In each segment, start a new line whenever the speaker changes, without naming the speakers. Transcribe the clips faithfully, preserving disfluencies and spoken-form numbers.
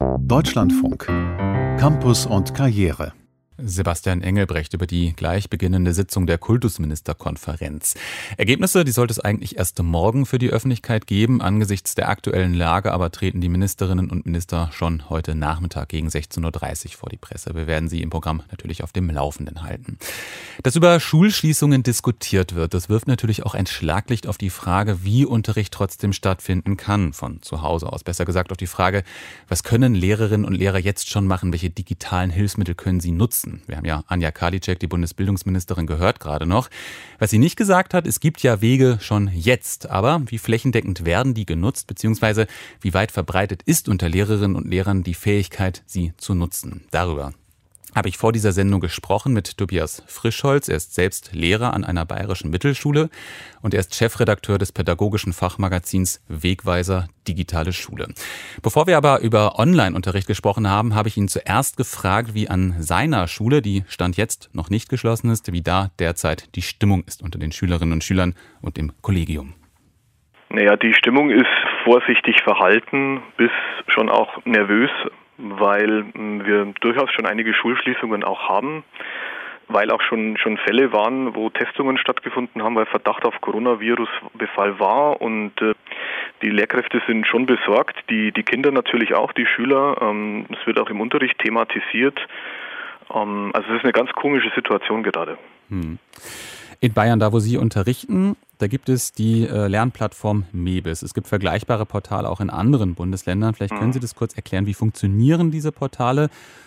Deutschlandfunk. Campus und Karriere.
Sebastian Engelbrecht über die gleich beginnende Sitzung der Kultusministerkonferenz. Ergebnisse, die sollte es eigentlich erst morgen für die Öffentlichkeit geben. Angesichts der aktuellen Lage aber treten die Ministerinnen und Minister schon heute Nachmittag gegen sechzehn Uhr dreißig vor die Presse. Wir werden sie im Programm natürlich auf dem Laufenden halten. Dass über Schulschließungen diskutiert wird, das wirft natürlich auch ein Schlaglicht auf die Frage, wie Unterricht trotzdem stattfinden kann von zu Hause aus. Besser gesagt auf die Frage, was können Lehrerinnen und Lehrer jetzt schon machen? Welche digitalen Hilfsmittel können sie nutzen? Wir haben ja Anja Karliczek, die Bundesbildungsministerin, gehört gerade noch. Was sie nicht gesagt hat, es gibt ja Wege schon jetzt. Aber wie flächendeckend werden die genutzt, beziehungsweise wie weit verbreitet ist unter Lehrerinnen und Lehrern die Fähigkeit, sie zu nutzen? Darüber habe ich vor dieser Sendung gesprochen mit Tobias Frischholz. Er ist selbst Lehrer an einer bayerischen Mittelschule und er ist Chefredakteur des pädagogischen Fachmagazins Wegweiser Digitale Schule. Bevor wir aber über Online-Unterricht gesprochen haben, habe ich ihn zuerst gefragt, wie an seiner Schule, die Stand jetzt noch nicht geschlossen ist, wie da derzeit die Stimmung ist unter den Schülerinnen und Schülern und im Kollegium.
Naja, die Stimmung ist vorsichtig verhalten bis schon auch nervös, weil wir durchaus schon einige Schulschließungen auch haben, weil auch schon schon Fälle waren, wo Testungen stattgefunden haben, weil Verdacht auf Coronavirus-Befall war und äh, die Lehrkräfte sind schon besorgt, die die Kinder natürlich auch, die Schüler. Ähm, es wird auch im Unterricht thematisiert. Ähm, also es ist eine ganz komische Situation gerade.
Hm. In Bayern, da wo Sie unterrichten, da gibt es die äh, Lernplattform MEBIS. Es gibt vergleichbare Portale auch in anderen Bundesländern. Vielleicht können Sie das kurz erklären, wie funktionieren diese Portale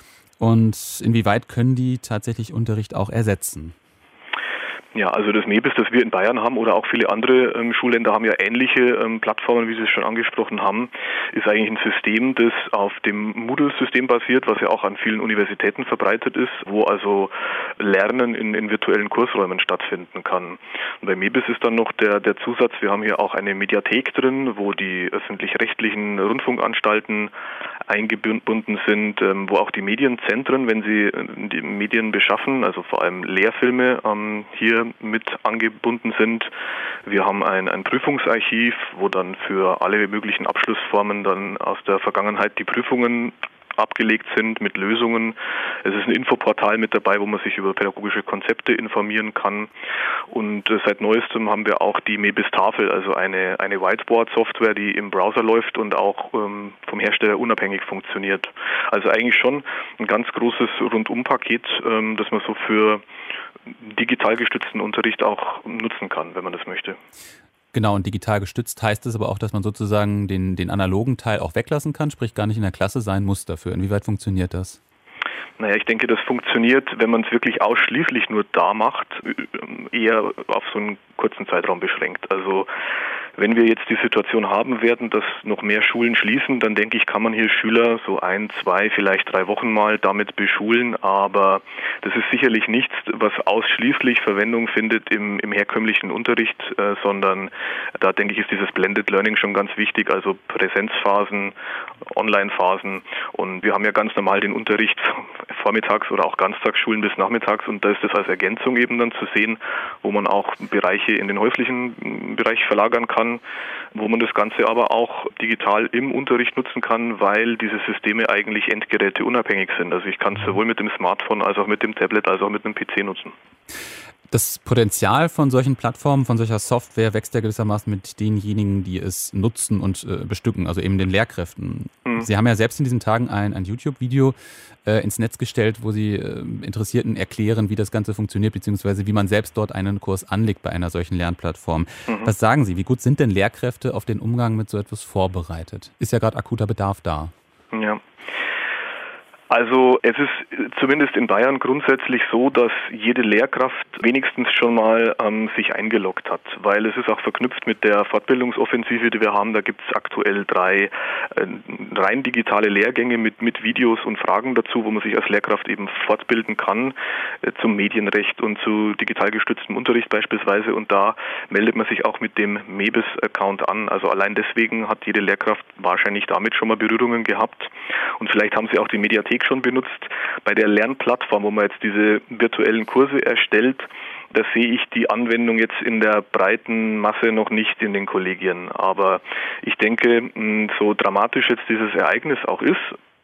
und inwieweit können die tatsächlich Unterricht auch ersetzen?
Ja, also das MEBIS, das wir in Bayern haben oder auch viele andere ähm, Schulländer haben ja ähnliche ähm, Plattformen, wie Sie es schon angesprochen haben, ist eigentlich ein System, das auf dem Moodle-System basiert, was ja auch an vielen Universitäten verbreitet ist, wo also Lernen in, in virtuellen Kursräumen stattfinden kann. Und bei MEBIS ist dann noch der, der Zusatz, wir haben hier auch eine Mediathek drin, wo die öffentlich-rechtlichen Rundfunkanstalten eingebunden sind, ähm, wo auch die Medienzentren, wenn sie äh, die Medien beschaffen, also vor allem Lehrfilme, ähm, hier mit angebunden sind. Wir haben ein, ein Prüfungsarchiv, wo dann für alle möglichen Abschlussformen dann aus der Vergangenheit die Prüfungen abgelegt sind mit Lösungen. Es ist ein Infoportal mit dabei, wo man sich über pädagogische Konzepte informieren kann. Und äh, seit Neuestem haben wir auch die MEBIS-Tafel, also eine, eine Whiteboard-Software, die im Browser läuft und auch ähm, vom Hersteller unabhängig funktioniert. Also eigentlich schon ein ganz großes Rundumpaket, ähm, das man so für digital gestützten Unterricht auch nutzen kann, wenn man das möchte.
Genau, und digital gestützt heißt es aber auch, dass man sozusagen den, den analogen Teil auch weglassen kann, sprich gar nicht in der Klasse sein muss dafür. Inwieweit funktioniert das?
Naja, ich denke, das funktioniert, wenn man es wirklich ausschließlich nur da macht, eher auf so einen kurzen Zeitraum beschränkt. Also wenn wir jetzt die Situation haben werden, dass noch mehr Schulen schließen, dann denke ich, kann man hier Schüler so ein, zwei, vielleicht drei Wochen mal damit beschulen. Aber das ist sicherlich nichts, was ausschließlich Verwendung findet im, im herkömmlichen Unterricht, äh, sondern da denke ich, ist dieses Blended Learning schon ganz wichtig, also Präsenzphasen, Online-Phasen. Und wir haben ja ganz normal den Unterricht vormittags oder auch Ganztagsschulen bis nachmittags und da ist das als Ergänzung eben dann zu sehen, wo man auch Bereiche in den häuslichen Bereich verlagern kann, wo man das Ganze aber auch digital im Unterricht nutzen kann, weil diese Systeme eigentlich endgeräteunabhängig sind. Also ich kann es sowohl mit dem Smartphone als auch mit dem Tablet als auch mit einem P C nutzen.
Das Potenzial von solchen Plattformen, von solcher Software wächst ja gewissermaßen mit denjenigen, die es nutzen und äh, bestücken, also eben den Lehrkräften. Mhm. Sie haben ja selbst in diesen Tagen ein, ein YouTube-Video äh, ins Netz gestellt, wo Sie äh, Interessierten erklären, wie das Ganze funktioniert, beziehungsweise wie man selbst dort einen Kurs anlegt bei einer solchen Lernplattform. Mhm. Was sagen Sie, wie gut sind denn Lehrkräfte auf den Umgang mit so etwas vorbereitet? Ist ja gerade akuter Bedarf da.
Ja. Also es ist zumindest in Bayern grundsätzlich so, dass jede Lehrkraft wenigstens schon mal ähm, sich eingeloggt hat, weil es ist auch verknüpft mit der Fortbildungsoffensive, die wir haben. Da gibt es aktuell drei äh, rein digitale Lehrgänge mit, mit Videos und Fragen dazu, wo man sich als Lehrkraft eben fortbilden kann äh, zum Medienrecht und zu digital gestütztem Unterricht beispielsweise. Und da meldet man sich auch mit dem MEBIS-Account an. Also allein deswegen hat jede Lehrkraft wahrscheinlich damit schon mal Berührungen gehabt. Und vielleicht haben sie auch die Mediathek schon benutzt. Bei der Lernplattform, wo man jetzt diese virtuellen Kurse erstellt, da sehe ich die Anwendung jetzt in der breiten Masse noch nicht in den Kollegien. Aber ich denke, so dramatisch jetzt dieses Ereignis auch ist,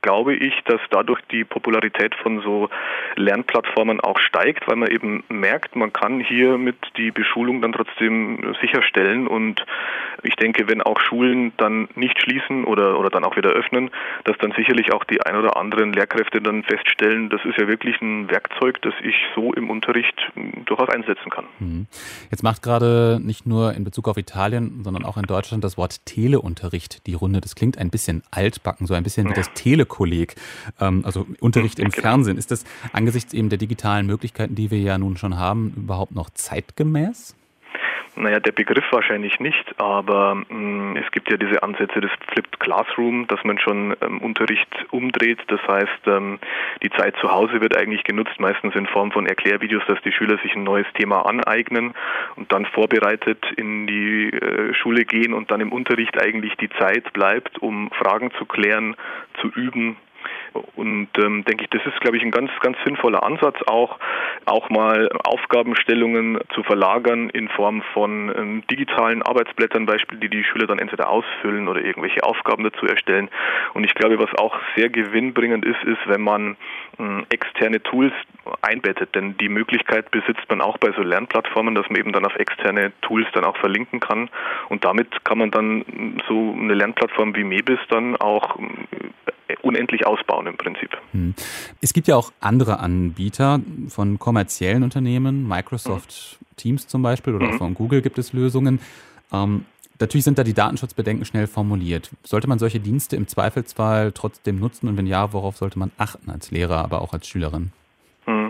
glaube ich, dass dadurch die Popularität von so Lernplattformen auch steigt, weil man eben merkt, man kann hier mit die Beschulung dann trotzdem sicherstellen. Und ich denke, wenn auch Schulen dann nicht schließen oder, oder dann auch wieder öffnen, dass dann sicherlich auch die ein oder anderen Lehrkräfte dann feststellen, das ist ja wirklich ein Werkzeug, das ich so im Unterricht durchaus einsetzen kann.
Jetzt macht gerade nicht nur in Bezug auf Italien, sondern auch in Deutschland das Wort Teleunterricht die Runde. Das klingt ein bisschen altbacken, so ein bisschen wie das Telekolleg, ähm, also Unterricht im Fernsehen. Ist das angesichts eben der digitalen Möglichkeiten, die wir ja nun schon haben, überhaupt noch zeitgemäß?
Naja, der Begriff wahrscheinlich nicht, aber mh, es gibt ja diese Ansätze des Flipped Classroom, dass man schon ähm, Unterricht umdreht. Das heißt, ähm, die Zeit zu Hause wird eigentlich genutzt, meistens in Form von Erklärvideos, dass die Schüler sich ein neues Thema aneignen und dann vorbereitet in die äh, Schule gehen und dann im Unterricht eigentlich die Zeit bleibt, um Fragen zu klären, zu üben. Und ähm, denke ich, das ist, glaube ich, ein ganz, ganz sinnvoller Ansatz, auch, auch mal Aufgabenstellungen zu verlagern in Form von ähm, digitalen Arbeitsblättern, Beispiel, die die Schüler dann entweder ausfüllen oder irgendwelche Aufgaben dazu erstellen. Und ich glaube, was auch sehr gewinnbringend ist, ist, wenn man ähm, externe Tools einbettet. Denn die Möglichkeit besitzt man auch bei so Lernplattformen, dass man eben dann auf externe Tools dann auch verlinken kann. Und damit kann man dann so eine Lernplattform wie Mebis dann auch unendlich ausbauen im Prinzip.
Es gibt ja auch andere Anbieter von kommerziellen Unternehmen, Microsoft mhm. Teams zum Beispiel oder mhm. auch von Google gibt es Lösungen. Ähm, natürlich sind da die Datenschutzbedenken schnell formuliert. Sollte man solche Dienste im Zweifelsfall trotzdem nutzen und wenn ja, worauf sollte man achten als Lehrer, aber auch als Schülerin?
Mhm.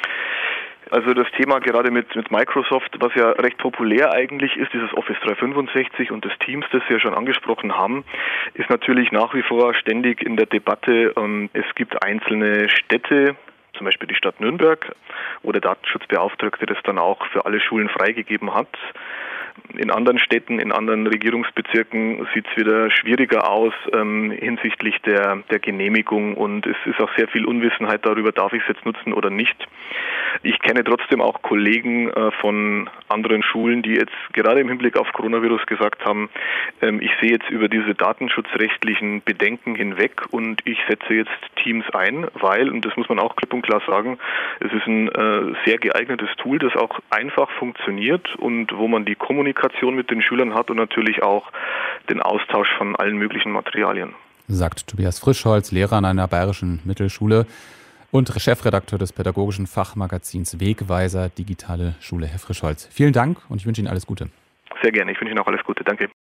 Also das Thema gerade mit, mit Microsoft, was ja recht populär eigentlich ist, dieses Office dreihundertfünfundsechzig und das Teams, das wir schon angesprochen haben, ist natürlich nach wie vor ständig in der Debatte. Es gibt einzelne Städte, zum Beispiel die Stadt Nürnberg, wo der Datenschutzbeauftragte das dann auch für alle Schulen freigegeben hat. In anderen Städten, in anderen Regierungsbezirken sieht es wieder schwieriger aus ähm, hinsichtlich der, der Genehmigung und es ist auch sehr viel Unwissenheit darüber, darf ich es jetzt nutzen oder nicht. Ich kenne trotzdem auch Kollegen äh, von anderen Schulen, die jetzt gerade im Hinblick auf Coronavirus gesagt haben, ähm, ich sehe jetzt über diese datenschutzrechtlichen Bedenken hinweg und ich setze jetzt Teams ein, weil, und das muss man auch klipp und klar sagen, es ist ein äh, sehr geeignetes Tool, das auch einfach funktioniert und wo man die Kommunikation mit den Schülern hat und natürlich auch den Austausch von allen möglichen Materialien.
Sagt Tobias Frischholz, Lehrer an einer bayerischen Mittelschule und Chefredakteur des pädagogischen Fachmagazins Wegweiser Digitale Schule. Herr Frischholz, vielen Dank und ich wünsche Ihnen alles Gute.
Sehr gerne, ich wünsche Ihnen auch alles Gute. Danke.